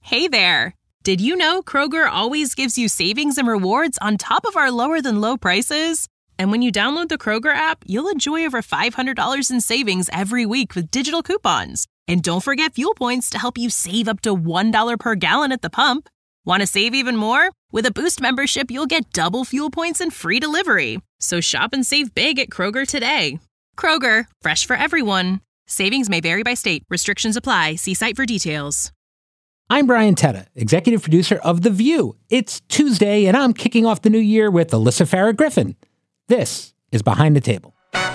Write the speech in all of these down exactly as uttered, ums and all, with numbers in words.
Hey there! Did you know Kroger always gives you savings and rewards on top of our lower-than-low prices? And when you download the Kroger app, you'll enjoy over five hundred dollars in savings every week with digital coupons. And don't forget fuel points to help you save up to one dollar per gallon at the pump. Want to save even more? With a Boost membership, you'll get double fuel points and free delivery. So shop and save big at Kroger today. Kroger, fresh for everyone. Savings may vary by state. Restrictions apply. See site for details. I'm Brian Tetta, executive producer of The View. It's Tuesday, and I'm kicking off the new year with Alyssa Farah Griffin. This is Behind the Table.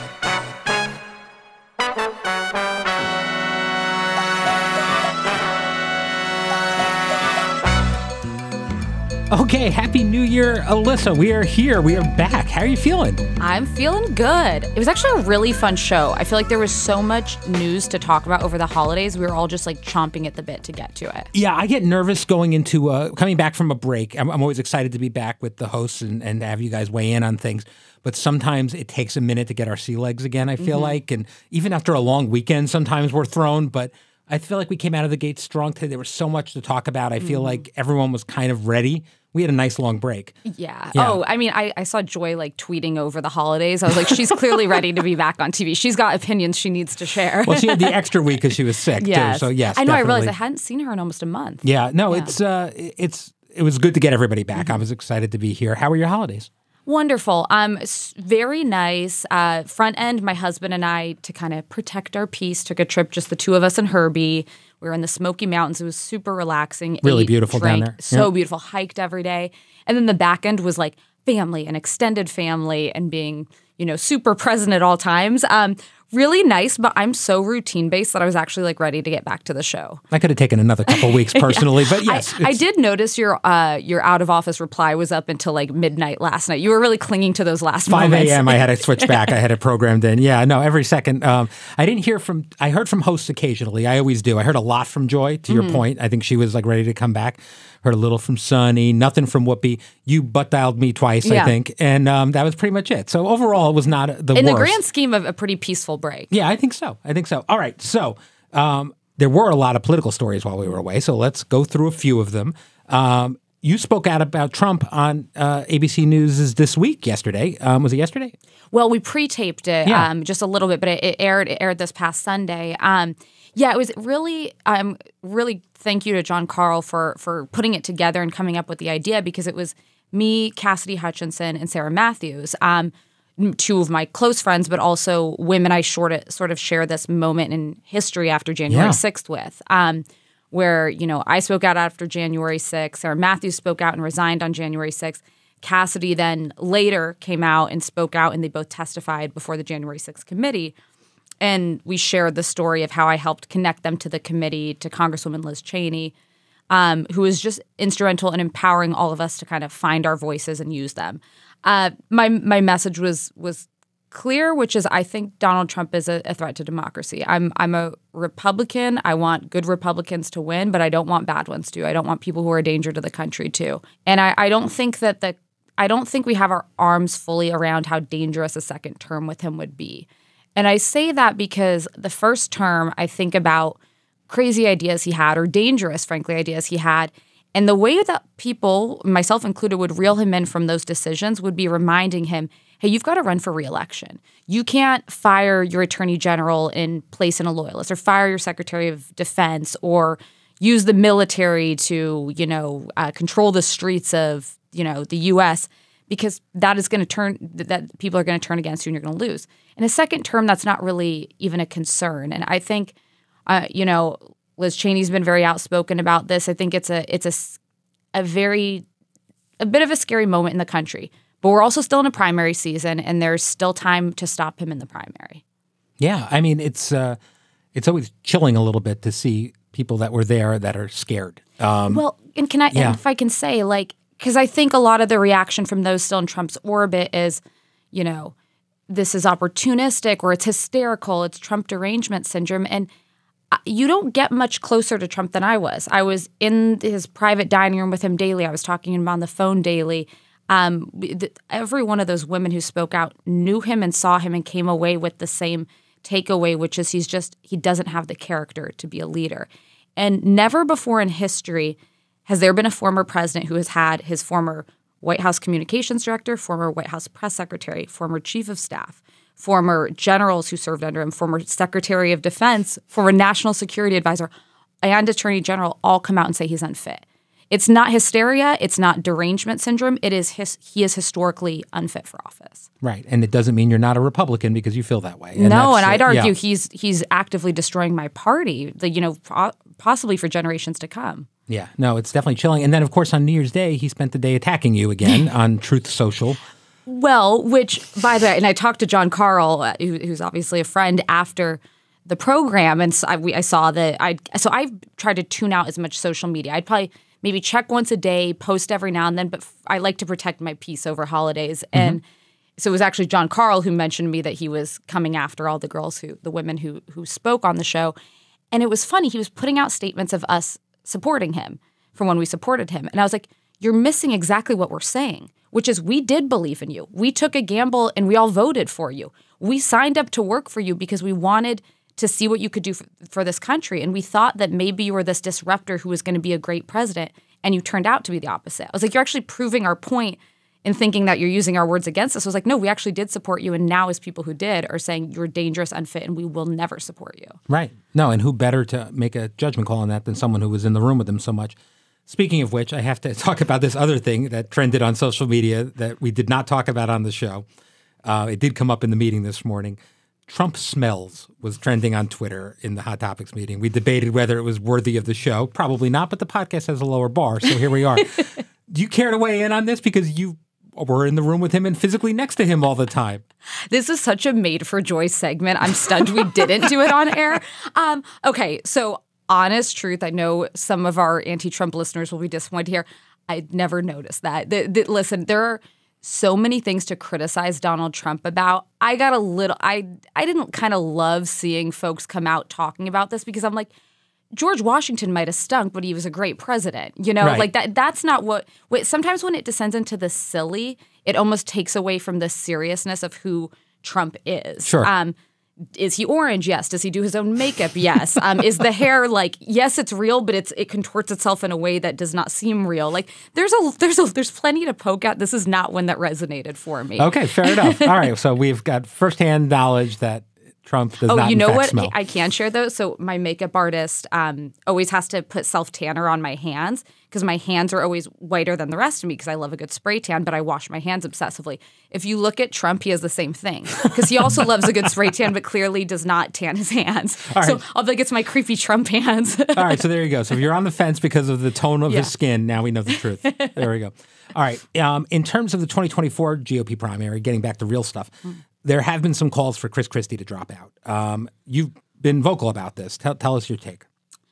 Okay, Happy New Year, Alyssa. We are here. We are back. How are you feeling? I'm feeling good. It was actually a really fun show. I feel like there was so much news to talk about over the holidays. We were all just like chomping at the bit to get to it. Yeah, I get nervous going into, uh, coming back from a break. I'm, I'm always excited to be back with the hosts and, and have you guys weigh in on things. But sometimes it takes a minute to get our sea legs again, I feel mm-hmm. like. And even after a long weekend, sometimes we're thrown. But I feel like we came out of the gate strong today. There was so much to talk about. I feel mm-hmm. like everyone was kind of ready. We had a nice long break. Yeah. yeah. Oh, I mean, I, I saw Joy like tweeting over the holidays. I was like, she's clearly ready to be back on T V. She's got opinions she needs to share. Well, she had the extra week because she was sick yes. too. So yes, I know. definitely. I realized I hadn't seen her in almost a month. Yeah. No, yeah. it's uh, it's it was good to get everybody back. Mm-hmm. I was excited to be here. How were your holidays? Wonderful. Um, very nice. Uh, front end, my husband and I, to kind of protect our peace, took a trip, just the two of us and Herbie. We were in the Smoky Mountains. It was super relaxing. Really Ate, beautiful drank, down there. So yep. beautiful. Hiked every day. And then the back end was like family and extended family and being, you know, super present at all times. Um, really nice, but I'm so routine-based that I was actually like ready to get back to the show. I could have taken another couple weeks personally, yeah. but yes. I, I did notice your uh, your out-of-office reply was up until like midnight last night. You were really clinging to those last five moments. a.m. I had to switch back. I had it programmed in. Yeah, no, every second. Um, I didn't hear from, I heard from hosts occasionally. I always do. I heard a lot from Joy, to your mm-hmm. point. I think she was like ready to come back. Heard a little from Sunny, nothing from Whoopi. You butt-dialed me twice, yeah. I think. And um, that was pretty much it. So overall, it was not the In worst. In the grand scheme of a pretty peaceful break. Yeah, I think so. I think so. All right. So um, there were a lot of political stories while we were away. So let's go through a few of them. Um, you spoke out about Trump on uh, A B C News This Week yesterday. Um, was it yesterday? Well, we pre-taped it yeah. um, just a little bit, but it, it aired it aired this past Sunday. Um, yeah, it was really, um, really thank you to John Carl for for putting it together and coming up with the idea, because it was me, Cassidy Hutchinson, and Sarah Matthews, um, two of my close friends, but also women I short, sort of share this moment in history after January sixth with, um, where, you know, I spoke out after January sixth, Sarah Matthews spoke out and resigned on January sixth. Cassidy then later came out and spoke out, and they both testified before the January sixth committee. And we shared the story of how I helped connect them to the committee, to Congresswoman Liz Cheney, um, who was just instrumental in empowering all of us to kind of find our voices and use them. Uh, my my message was was clear, which is I think Donald Trump is a, a threat to democracy. I'm I'm a Republican. I want good Republicans to win, but I don't want bad ones to. I don't want people who are a danger to the country too. And I, I don't think that the I don't think we have our arms fully around how dangerous a second term with him would be. And I say that because the first term, I think about crazy ideas he had, or dangerous, frankly, ideas he had. And the way that people, myself included, would reel him in from those decisions would be reminding him, hey, you've got to run for re-election. You can't fire your attorney general and place in a loyalist, or fire your secretary of defense, or use the military to, you know, uh, control the streets of, you know, the U S, because that is going to turn, that people are going to turn against you and you're going to lose. In a second term, that's not really even a concern. And I think, uh, you know, Liz Cheney's been very outspoken about this. I think it's a it's a, a very, a bit of a scary moment in the country. But we're also still in a primary season, and there's still time to stop him in the primary. Yeah, I mean, it's uh, it's always chilling a little bit to see people that were there that are scared. Um, well, and can I, yeah. and if I can say, like, because I think a lot of the reaction from those still in Trump's orbit is, you know, this is opportunistic, or it's hysterical, it's Trump derangement syndrome. And you don't get much closer to Trump than I was. I was in his private dining room with him daily. I was talking to him on the phone daily. Um, th- every one of those women who spoke out knew him and saw him and came away with the same takeaway, which is he's just, he doesn't have the character to be a leader. And never before in history has there been a former president who has had his former White House communications director, former White House press secretary, former chief of staff, former generals who served under him, former secretary of defense, former national security advisor, and attorney general all come out and say he's unfit. It's not hysteria. It's not derangement syndrome. It is his, he is historically unfit for office. Right. And it doesn't mean you're not a Republican because you feel that way. And no, and I'd uh, argue yeah. he's he's actively destroying my party, the, you know, po- possibly for generations to come. Yeah, no, it's definitely chilling. And then, of course, on New Year's Day, he spent the day attacking you again on Truth Social. Well, which, by the way, and I talked to John Carl, uh, who, who's obviously a friend, after the program, and so I, we, I saw that I. So I've tried to tune out as much social media. I'd probably maybe check once a day, post every now and then, but f- I like to protect my peace over holidays. Mm-hmm. And so it was actually John Carl who mentioned to me that he was coming after all the girls who, the women who who spoke on the show, and it was funny. He was putting out statements of us supporting him from when we supported him, and I was like, "You're missing exactly what we're saying." Which is, we did believe in you. We took a gamble and we all voted for you. We signed up to work for you because we wanted to see what you could do for, for this country. And we thought that maybe you were this disruptor who was going to be a great president, and you turned out to be the opposite. I was like, you're actually proving our point in thinking that you're using our words against us. I was like, no, we actually did support you. And now as people who did are saying you're dangerous, unfit, and we will never support you. Right. No, and who better to make a judgment call on that than someone who was in the room with him so much. Speaking of which, I have to talk about this other thing that trended on social media that we did not talk about on the show. Uh, it did come up in the meeting this morning. Trump smells was trending on Twitter in the Hot Topics meeting. We debated whether it was worthy of the show. Probably not, but the podcast has a lower bar, so here we are. Do you care to weigh in on this? Because you were in the room with him and physically next to him all the time. This is such a made-for-Joy segment. I'm stunned we didn't do it on air. Um, okay, so honest truth, I know some of our anti-Trump listeners will be disappointed here. I'd never noticed that. The, the, listen, there are so many things to criticize Donald Trump about. I got a little, I, I didn't kind of love seeing folks come out talking about this because I'm like, George Washington might have stunk, but he was a great president. You know, right. like that. That's not what, what, sometimes when it descends into the silly, it almost takes away from the seriousness of who Trump is. Sure. Um, Is he orange? Yes. Does he do his own makeup? Yes. Um, is the hair like, yes, it's real, but it's it contorts itself in a way that does not seem real. Like there's a there's a there's plenty to poke at. This is not one that resonated for me. Okay, fair enough. All right, so we've got firsthand knowledge that Trump does oh, not. you know in fact what? smell. I can share those. So my makeup artist um, always has to put self tanner on my hands because my hands are always whiter than the rest of me because I love a good spray tan, but I wash my hands obsessively. If you look at Trump, he has the same thing because he also loves a good spray tan, but clearly does not tan his hands. All so right. I'll be like, it's my creepy Trump hands. All right, so there you go. So if you're on the fence because of the tone of Yeah. his skin, now we know the truth. There we go. All right. Um, in terms of the twenty twenty-four G O P primary, getting back to real stuff, mm. there have been some calls for Chris Christie to drop out. Um, you've been vocal about this. Tell, tell us your take.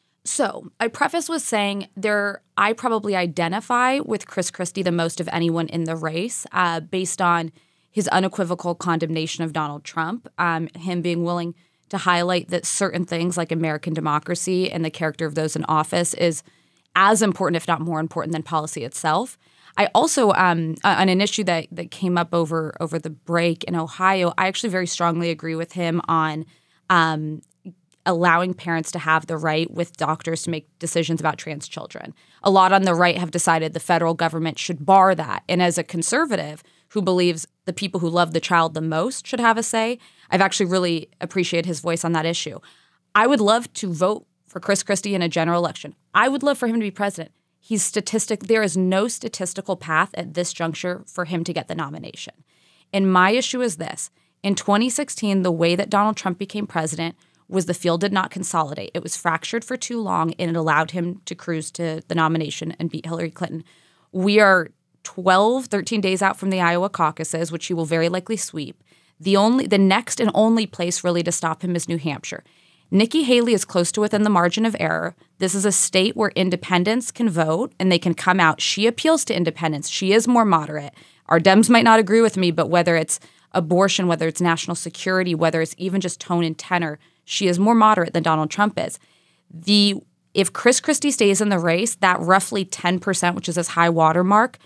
So I preface with saying there, I probably identify with Chris Christie the most of anyone in the race uh, based on his unequivocal condemnation of Donald Trump, um, him being willing to highlight that certain things like American democracy and the character of those in office is as important, if not more important, than policy itself. I also, um, on an issue that that came up over over the break in Ohio, I actually very strongly agree with him on um, allowing parents to have the right with doctors to make decisions about trans children. A lot on the right have decided the federal government should bar that. And as a conservative who believes the people who love the child the most should have a say, I've actually really appreciated his voice on that issue. I would love to vote for Chris Christie in a general election. I would love for him to be president. He's statistic. There is no statistical path at this juncture for him to get the nomination. And my issue is this. In twenty sixteen, the way that Donald Trump became president was the field did not consolidate. It was fractured for too long, and it allowed him to cruise to the nomination and beat Hillary Clinton. We are twelve, thirteen days out from the Iowa caucuses, which he will very likely sweep. The only, the next and only place really to stop him is New Hampshire. Nikki Haley is close to within the margin of error. This is a state where independents can vote and they can come out. She appeals to independents. She is more moderate. Our Dems might not agree with me, but whether it's abortion, whether it's national security, whether it's even just tone and tenor, she is more moderate than Donald Trump is. The if Chris Christie stays in the race, that roughly ten percent, which is his high watermark,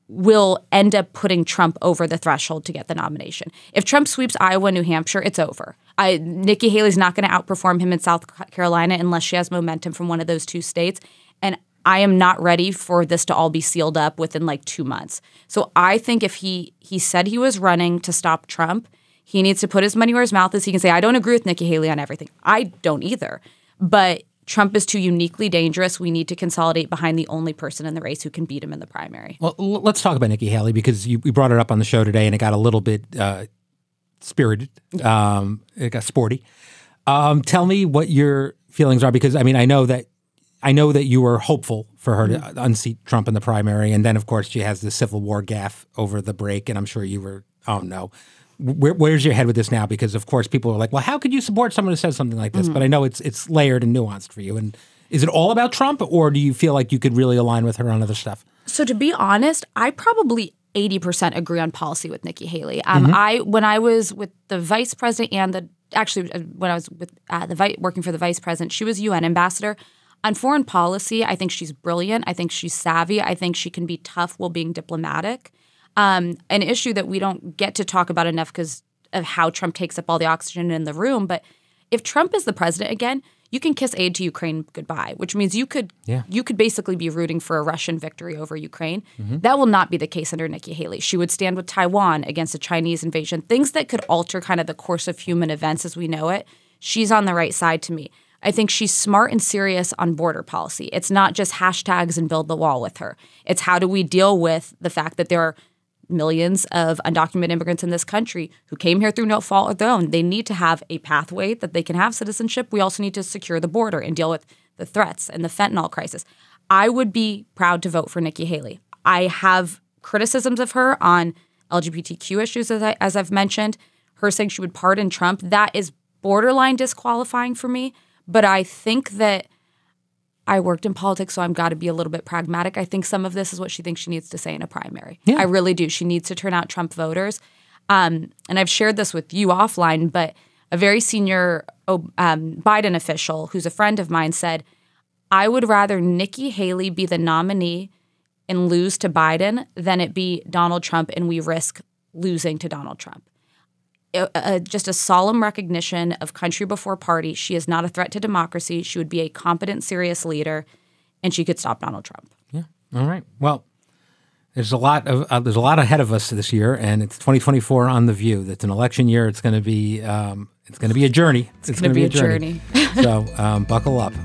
will end up putting Trump over the threshold to get the nomination. If Trump sweeps Iowa, New Hampshire, it's over. I, Nikki Haley's not going to outperform him in South Carolina unless she has momentum from one of those two states. And I am not ready for this to all be sealed up within like two months. So I think if he he said he was running to stop Trump, he needs to put his money where his mouth is. He can say, I don't agree with Nikki Haley on everything. I don't either. But Trump is too uniquely dangerous. We need to consolidate behind the only person in the race who can beat him in the primary. Well, l- let's talk about Nikki Haley because you, you brought it up on the show today and it got a little bit uh, spirited. Um, it got sporty. Um, tell me what your feelings are because, I mean, I know that I know that you were hopeful for her mm-hmm. to unseat Trump in the primary. And then, of course, she has the Civil War gaffe over the break. And I'm sure you were, oh, no. Where, where's your head with this now? Because, of course, people are like, well, how could you support someone who says something like this? Mm-hmm. But I know it's it's layered and nuanced for you. And is it all about Trump or do you feel like you could really align with her on other stuff? So to be honest, I probably eighty percent agree on policy with Nikki Haley. Um, mm-hmm. I When I was with the vice president and the – actually, when I was with uh, the vi- working for the vice president, she was U N ambassador. On foreign policy, I think she's brilliant. I think she's savvy. I think she can be tough while being diplomatic. Um, an issue that we don't get to talk about enough because of how Trump takes up all the oxygen in the room. But if Trump is the president again, you can kiss aid to Ukraine goodbye, which means you could yeah. you could basically be rooting for a Russian victory over Ukraine. Mm-hmm. That will not be the case under Nikki Haley. She would stand with Taiwan against a Chinese invasion, things that could alter kind of the course of human events as we know it. She's on the right side to me. I think she's smart and serious on border policy. It's not just hashtags and build the wall with her. It's how do we deal with the fact that there are millions of undocumented immigrants in this country who came here through no fault of their own. They need to have a pathway that they can have citizenship. We also need to secure the border and deal with the threats and the fentanyl crisis. I would be proud to vote for Nikki Haley. I have criticisms of her on L G B T Q issues, as, I, as I've mentioned. Her saying she would pardon Trump, that is borderline disqualifying for me. But I think that I worked in politics, so I've got to be a little bit pragmatic. I think some of this is what she thinks she needs to say in a primary. Yeah. I really do. She needs to turn out Trump voters. Um, and I've shared this with you offline, but a very senior um, Biden official who's a friend of mine said, I would rather Nikki Haley be the nominee and lose to Biden than it be Donald Trump and we risk losing to Donald Trump. A, a, just a solemn recognition of country before party. She is not a threat to democracy. She would be a competent, serious leader, and she could stop Donald Trump. Yeah. All right. Well, there's a lot of uh, there's a lot ahead of us this year, and it's twenty twenty-four on The View. It's an election year. It's going to be um, it's going to be a journey. It's, it's going to be, be a journey. journey. So um, buckle up.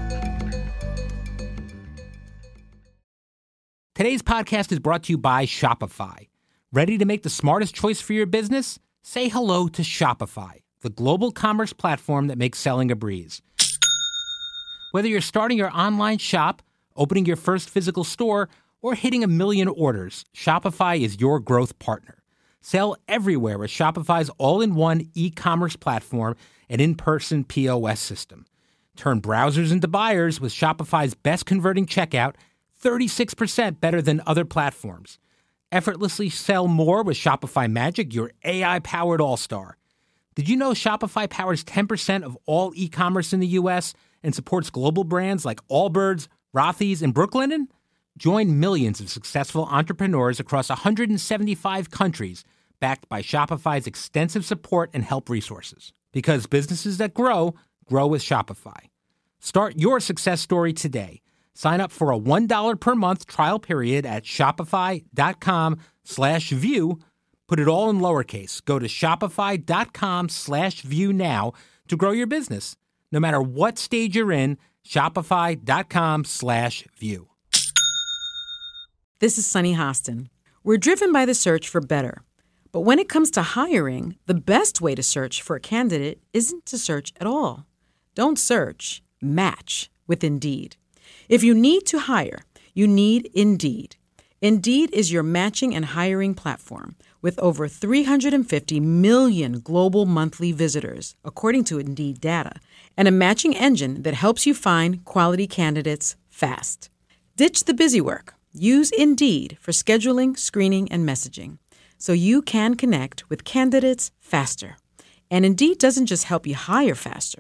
Today's podcast is brought to you by Shopify. Ready to make the smartest choice for your business? Say hello to Shopify, the global commerce platform that makes selling a breeze. Whether you're starting your online shop, opening your first physical store, or hitting a million orders, Shopify is your growth partner. Sell everywhere with Shopify's all-in-one e-commerce platform and in-person P O S system. Turn browsers into buyers with Shopify's best-converting checkout, thirty-six percent better than other platforms. Effortlessly sell more with Shopify Magic, your A I-powered all-star. Did you know Shopify powers ten percent of all e-commerce in the U S and supports global brands like Allbirds, Rothy's, and Brooklinen? Join millions of successful entrepreneurs across one hundred seventy-five countries, backed by Shopify's extensive support and help resources. Because businesses that grow, grow with Shopify. Start your success story today. Sign up for a one dollar per month trial period at shopify.com slash view. Put it all in lowercase. Go to shopify.com slash view now to grow your business. No matter what stage you're in, shopify.com slash view. This is Sunny Hostin. We're driven by the search for better. But when it comes to hiring, the best way to search for a candidate isn't to search at all. Don't search, match with Indeed. If you need to hire, you need Indeed. Indeed is your matching and hiring platform with over three hundred fifty million global monthly visitors, according to Indeed data, and a matching engine that helps you find quality candidates fast. Ditch the busy work. Use Indeed for scheduling, screening, and messaging so you can connect with candidates faster. And Indeed doesn't just help you hire faster.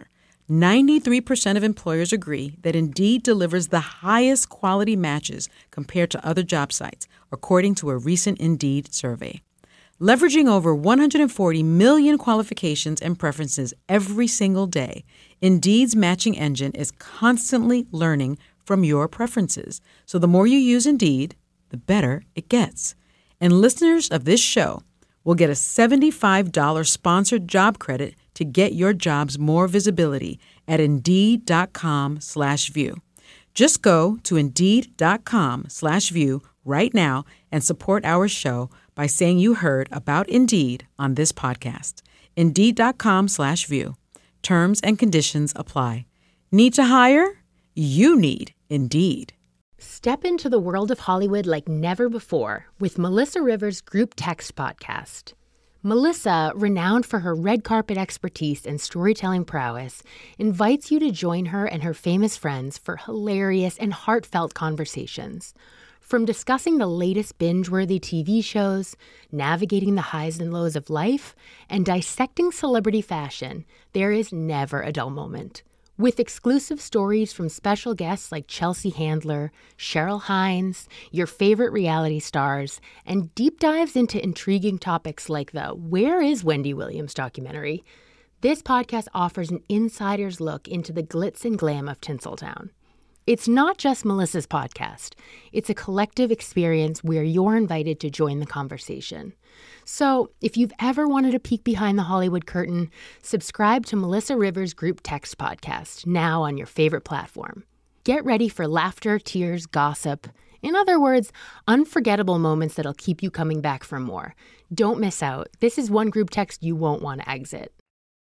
ninety-three percent of employers agree that Indeed delivers the highest quality matches compared to other job sites, according to a recent Indeed survey. Leveraging over one hundred forty million qualifications and preferences every single day, Indeed's matching engine is constantly learning from your preferences. So the more you use Indeed, the better it gets. And listeners of this show will get a seventy-five dollars sponsored job credit to get your jobs more visibility at Indeed.com slash view. Just go to Indeed.com slash view right now and support our show by saying you heard about Indeed on this podcast. Indeed.com slash view. Terms and conditions apply. Need to hire? You need Indeed. Step into the world of Hollywood like never before with Melissa Rivers' Group Text podcast. Melissa, renowned for her red carpet expertise and storytelling prowess, invites you to join her and her famous friends for hilarious and heartfelt conversations. From discussing the latest binge-worthy T V shows, navigating the highs and lows of life, and dissecting celebrity fashion, there is never a dull moment. With exclusive stories from special guests like Chelsea Handler, Cheryl Hines, your favorite reality stars, and deep dives into intriguing topics like the Where is Wendy Williams documentary, this podcast offers an insider's look into the glitz and glam of Tinseltown. It's not just Melissa's podcast. It's a collective experience where you're invited to join the conversation. So if you've ever wanted a peek behind the Hollywood curtain, subscribe to Melissa Rivers' Group Text podcast, now on your favorite platform. Get ready for laughter, tears, gossip. In other words, unforgettable moments that'll keep you coming back for more. Don't miss out. This is one group text you won't want to exit.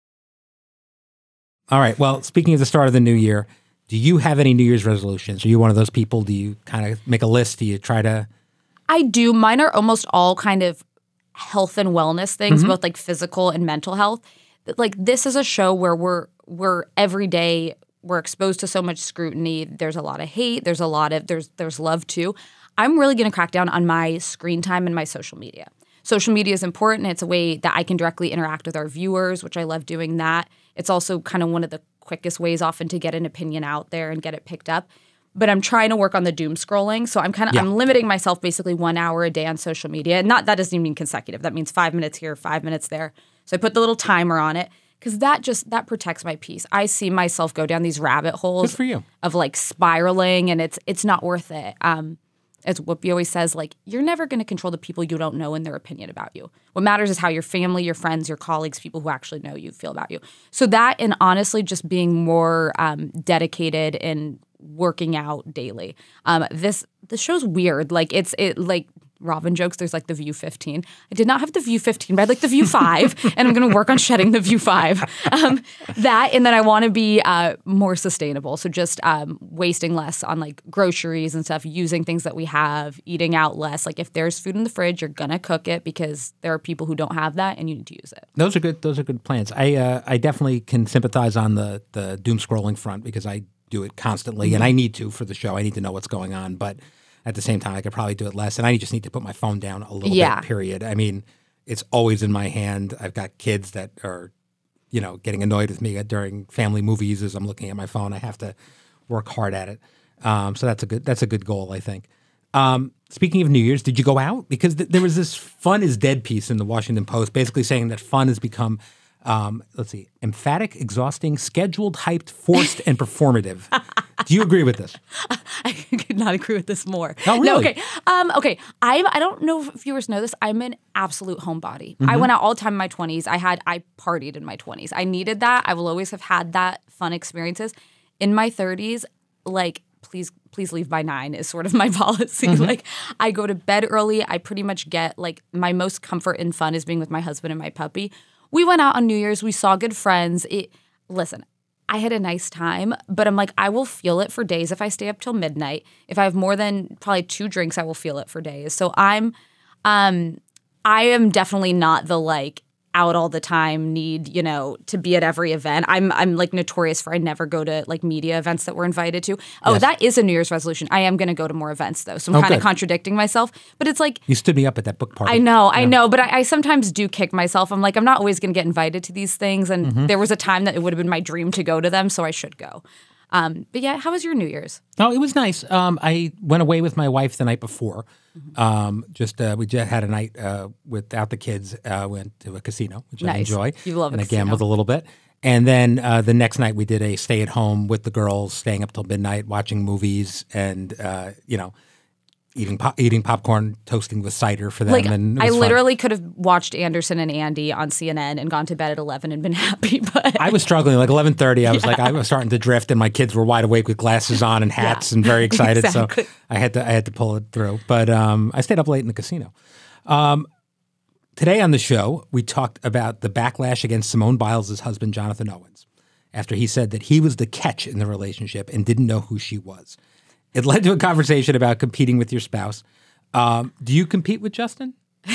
All right. Well, speaking of the start of the new year, do you have any New Year's resolutions? Are you one of those people? Do you kind of make a list? Do you try to? I do. Mine are almost all kind of health and wellness things, mm-hmm. both like physical and mental health. Like this is a show where we're we're every day we're exposed to so much scrutiny. There's a lot of hate. There's a lot of there's there's love too. I'm really going to crack down on my screen time and my social media. Social media is important. It's a way that I can directly interact with our viewers, which I love doing that. It's also kind of one of the quickest ways often to get an opinion out there and get it picked up. But I'm trying to work on the doom scrolling. So I'm kind of yeah. I'm limiting myself basically one hour a day on social media. Not that doesn't even mean consecutive. That means five minutes here, five minutes there. So I put the little timer on it because that just that protects my peace. I see myself go down these rabbit holes Good for you. of like spiraling, and it's it's not worth it. Um, as Whoopi always says, like you're never going to control the people you don't know and their opinion about you. What matters is how your family, your friends, your colleagues, people who actually know you feel about you. So that, and honestly, just being more um, dedicated in working out daily. Um, this the show's weird. Like it's it like Robin jokes. There's like the View fifteen. I did not have the View fifteen, but I had like the View five, and I'm going to work on shedding the View five. Um, that, and then I want to be uh, more sustainable. So just um, wasting less on like groceries and stuff, using things that we have, eating out less. Like if there's food in the fridge, you're gonna cook it because there are people who don't have that, and you need to use it. Those are good. Those are good plans. I uh, I definitely can sympathize on the the doom scrolling front because I do it constantly, and I need to for the show. I need to know what's going on, but at the same time, I could probably do it less, and I just need to put my phone down a little yeah. bit, period. I mean, it's always in my hand. I've got kids that are, you know, getting annoyed with me during family movies as I'm looking at my phone. I have to work hard at it. Um, so that's a good that's a good goal, I think. Um, speaking of New Year's, did you go out? Because th- there was this fun is dead piece in the Washington Post basically saying that fun has become Um, let's see, emphatic, exhausting, scheduled, hyped, forced, and performative. Do you agree with this? I could not agree with this more. Oh, really? No, okay. Um, okay. I'm, I don't know if viewers know this. I'm an absolute homebody. Mm-hmm. I went out all the time in my twenties. I had, I partied in my twenties. I needed that. I will always have had that fun experiences. In my thirties, like, please, please leave by nine is sort of my policy. Mm-hmm. Like, I go to bed early. I pretty much get, like, my most comfort and fun is being with my husband and my puppy. We went out on New Year's. We saw good friends. It, listen, I had a nice time, but I'm like, I will feel it for days if I stay up till midnight. If I have more than probably two drinks, I will feel it for days. So I'm, um, I am definitely not the like out all the time, need, you know, to be at every event. I'm I'm like notorious for I never go to like media events that we're invited to. Oh, yes. That is a New Year's resolution. I am going to go to more events though. So I'm oh, kind of contradicting myself. But it's like you stood me up at that book party. I know, yeah. I know, but I, I sometimes do kick myself. I'm like, I'm not always going to get invited to these things, and mm-hmm. there was a time that it would have been my dream to go to them, so I should go. Um, but yeah, how was your New Year's? Oh, it was nice. Um, I went away with my wife the night before. Mm-hmm. Um, just uh, we just had a night uh, without the kids. Uh, went to a casino, which nice. I enjoy. You love and a I gambled a little bit. And then uh, the next night we did a stay at home with the girls, staying up till midnight, watching movies, and uh, you know, eating pop- eating popcorn, toasting with cider for them. Like, and I literally fun. could have watched Anderson and Andy on C N N and gone to bed at eleven and been happy. But I was struggling. Like eleven thirty, I was yeah. like, I was starting to drift, and my kids were wide awake with glasses on and hats yeah. and very excited. Exactly. So I had to I had to pull it through. But um, I stayed up late in the casino. Um, today on the show, we talked about the backlash against Simone Biles' husband, Jonathan Owens, after he said that he was the catch in the relationship and didn't know who she was. It led to a conversation about competing with your spouse. Um, do you compete with Justin?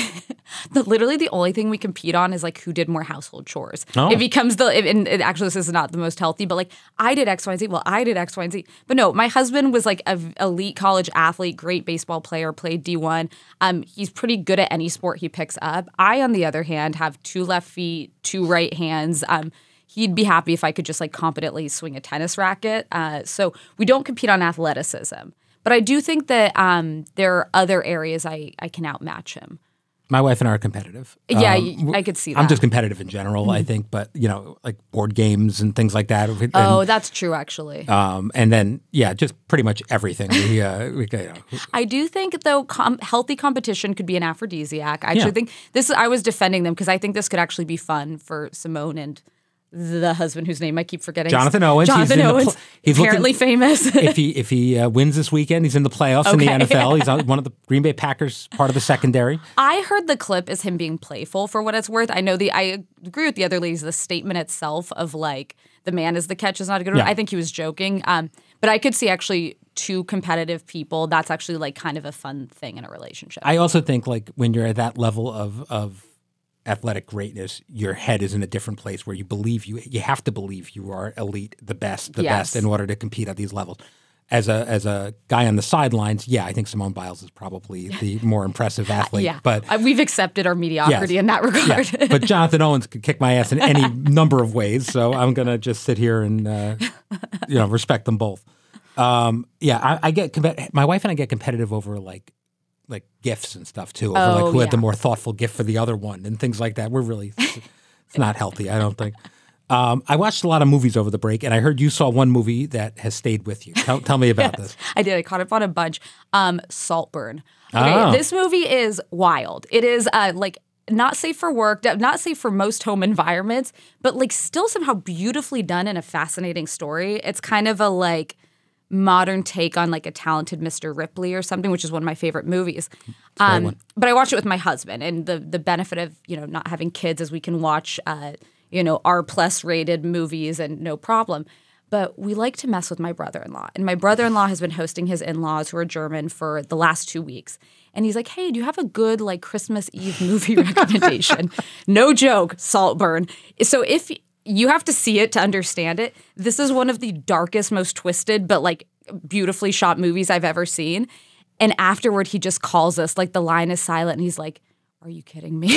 the, literally the only thing we compete on is like who did more household chores. Oh. It becomes the, and it, actually this is not the most healthy, but like I did X, Y, and Z. Well, I did X, Y, and Z. But no, my husband was like an elite college athlete, great baseball player, played D one. Um, he's pretty good at any sport he picks up. I, on the other hand, have two left feet, two right hands. Um, He'd be happy if I could just like competently swing a tennis racket. Uh, so we don't compete on athleticism. But I do think that um, there are other areas I, I can outmatch him. My wife and I are competitive. Yeah, um, I could see that. I'm just competitive in general, mm-hmm. I think. But, you know, like board games and things like that. And, oh, that's true, actually. Um, and then, yeah, just pretty much everything. We, uh, we, you know. I do think, though, com- healthy competition could be an aphrodisiac. I actually yeah. think this, I was defending them because I think this could actually be fun for Simone and the husband whose name I keep forgetting. Jonathan Owens. Jonathan he's Owens, pl- he's apparently looking, famous. if he if he uh, wins this weekend, he's in the playoffs okay. in the N F L. He's on one of the Green Bay Packers, part of the secondary. I heard the clip is him being playful for what it's worth. I know the I agree with the other ladies. The statement itself of like the man is the catch is not a good one. Yeah. I think he was joking. Um, but I could see actually two competitive people. That's actually like kind of a fun thing in a relationship. I also think like when you're at that level of of athletic greatness, your head is in a different place where you believe you you have to believe you are elite, the best, the yes. best in order to compete at these levels. As a as a guy on the sidelines, yeah, I think Simone Biles is probably the more impressive athlete. yeah, but uh, we've accepted our mediocrity yes, in that regard. Yeah. But Jonathan Owens could kick my ass in any number of ways, so I'm gonna just sit here and uh, you know respect them both. Um, yeah, I, I get my wife and I get competitive over like. like gifts and stuff too, over oh, like who yeah. had the more thoughtful gift for the other one and things like that. We're really, it's not healthy, I don't think. Um, I watched a lot of movies over the break, and I heard you saw one movie that has stayed with you. Tell, tell me about yes, this. I did. I caught up on a bunch. Um, Saltburn. Okay, oh. This movie is wild. It is uh, like not safe for work, not safe for most home environments, but like still somehow beautifully done in a fascinating story. It's kind of a like modern take on like a talented Mister Ripley or something, which is one of my favorite movies. Um, but I watched it with my husband, and the the benefit of you know not having kids is we can watch uh, you know R plus rated movies and no problem. But we like to mess with my brother-in-law, and my brother-in-law has been hosting his in-laws who are German for the last two weeks. And he's like, "Hey, do you have a good like Christmas Eve movie recommendation?" No joke, Saltburn. So if you have to see it to understand it. This is one of the darkest, most twisted, but like beautifully shot movies I've ever seen. And afterward, he just calls us, like the line is silent, and he's like, "Are you kidding me?"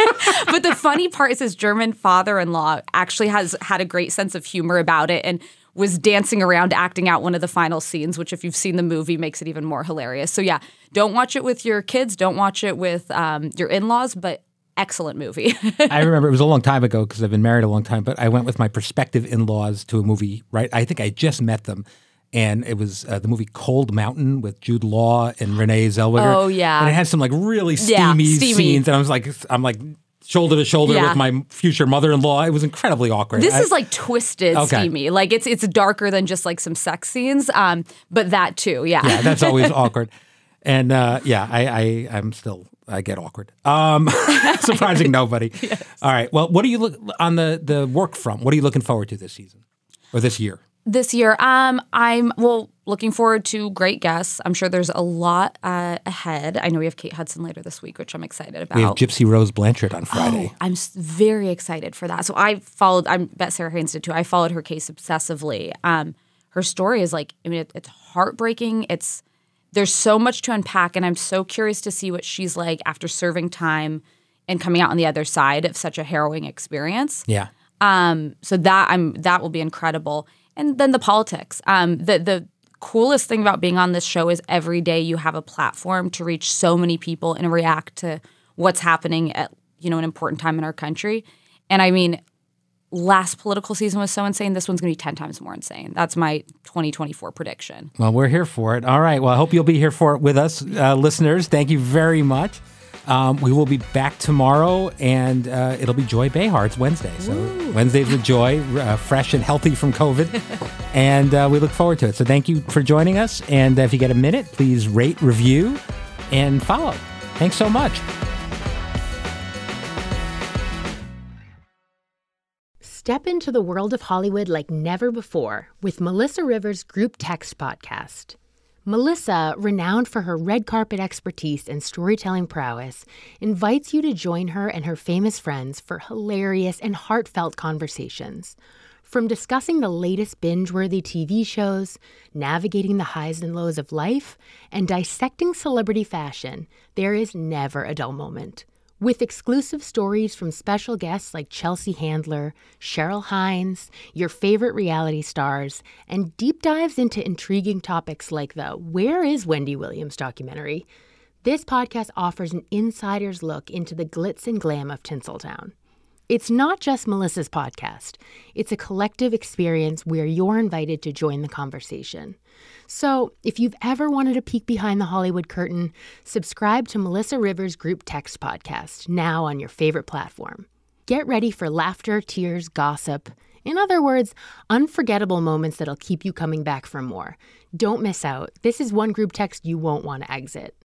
But the funny part is his German father-in-law actually has had a great sense of humor about it and was dancing around acting out one of the final scenes, which if you've seen the movie makes it even more hilarious. So yeah, don't watch it with your kids. Don't watch it with um, your in-laws, but excellent movie. I remember it was a long time ago because I've been married a long time, but I went with my prospective in-laws to a movie, right? I think I just met them. And it was uh, the movie Cold Mountain with Jude Law and Renee Zellweger. Oh, yeah. And it had some like really steamy, yeah, steamy. scenes. And I was like, I'm like shoulder to shoulder yeah. with my future mother-in-law. It was incredibly awkward. This I, is like twisted okay. steamy. Like it's it's darker than just like some sex scenes. Um, but that too, yeah. Yeah, that's always awkward. And uh, yeah, I, I I'm still I get awkward. Um, surprising nobody. Yes. All right. Well, what do you look on the the work front? What are you looking forward to this season or this year? This year, um, I'm well. looking forward to great guests. I'm sure there's a lot uh, ahead. I know we have Kate Hudson later this week, which I'm excited about. We have Gypsy Rose Blanchard on Friday. Oh, I'm s- very excited for that. So I followed, I bet Sarah Haynes did too. I followed her case obsessively. Um, her story is like, I mean, it, it's heartbreaking. It's There's so much to unpack, and I'm so curious to see what she's like after serving time and coming out on the other side of such a harrowing experience. Yeah. Um, so that I'm that will be incredible. And then the politics. Um, the the coolest thing about being on this show is every day you have a platform to reach so many people and react to what's happening at, you know, an important time in our country. And I mean, last political season was so insane. This one's going to be ten times more insane. That's my twenty twenty-four prediction. Well, we're here for it. All right. Well, I hope you'll be here for it with us, uh, listeners. Thank you very much. Um, we will be back tomorrow, and uh, it'll be Joy Behar. It's Wednesday. So Woo. Wednesdays with Joy, uh, fresh and healthy from COVID. and uh, we look forward to it. So thank you for joining us. And uh, if you get a minute, please rate, review, and follow. Thanks so much. Step into the world of Hollywood like never before with Melissa Rivers' Group Text podcast. Melissa, renowned for her red carpet expertise and storytelling prowess, invites you to join her and her famous friends for hilarious and heartfelt conversations. From discussing the latest binge-worthy T V shows, navigating the highs and lows of life, and dissecting celebrity fashion, there is never a dull moment. With exclusive stories from special guests like Chelsea Handler, Cheryl Hines, your favorite reality stars, and deep dives into intriguing topics like the Where is Wendy Williams documentary, this podcast offers an insider's look into the glitz and glam of Tinseltown. It's not just Melissa's podcast. It's a collective experience where you're invited to join the conversation. So if you've ever wanted a peek behind the Hollywood curtain, subscribe to Melissa Rivers' Group Text podcast, now on your favorite platform. Get ready for laughter, tears, gossip. In other words, unforgettable moments that'll keep you coming back for more. Don't miss out. This is one group text you won't want to exit.